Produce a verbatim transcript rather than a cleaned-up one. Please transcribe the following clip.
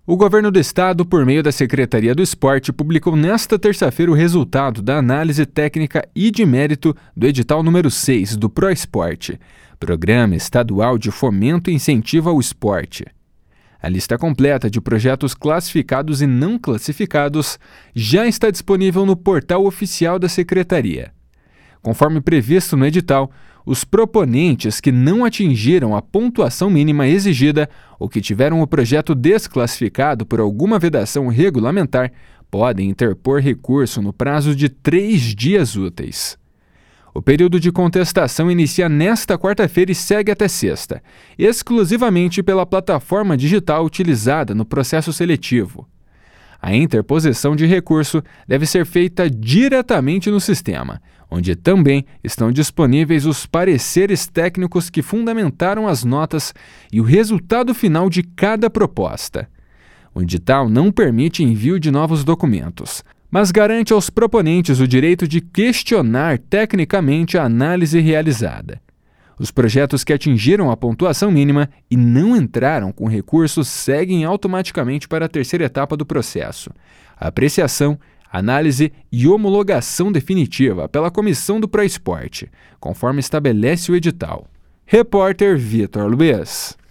O Governo do Estado, por meio da Secretaria do Esporte, publicou nesta terça-feira o resultado da análise técnica e de mérito do edital número seis do ProEsporte, Programa Estadual de Fomento e Incentivo ao Esporte. A lista completa de projetos classificados e não classificados já está disponível no portal oficial da Secretaria. Conforme previsto no edital, os proponentes que não atingiram a pontuação mínima exigida ou que tiveram o projeto desclassificado por alguma vedação regulamentar podem interpor recurso no prazo de três dias úteis. O período de contestação inicia nesta quarta-feira e segue até sexta, exclusivamente pela plataforma digital utilizada no processo seletivo. A interposição de recurso deve ser feita diretamente no sistema, onde também estão disponíveis os pareceres técnicos que fundamentaram as notas e o resultado final de cada proposta. O edital não permite envio de novos documentos, mas garante aos proponentes o direito de questionar tecnicamente a análise realizada. Os projetos que atingiram a pontuação mínima e não entraram com recursos seguem automaticamente para a terceira etapa do processo: a apreciação, análise e homologação definitiva pela Comissão do ProEsporte, conforme estabelece o edital. Repórter Vitor Luiz.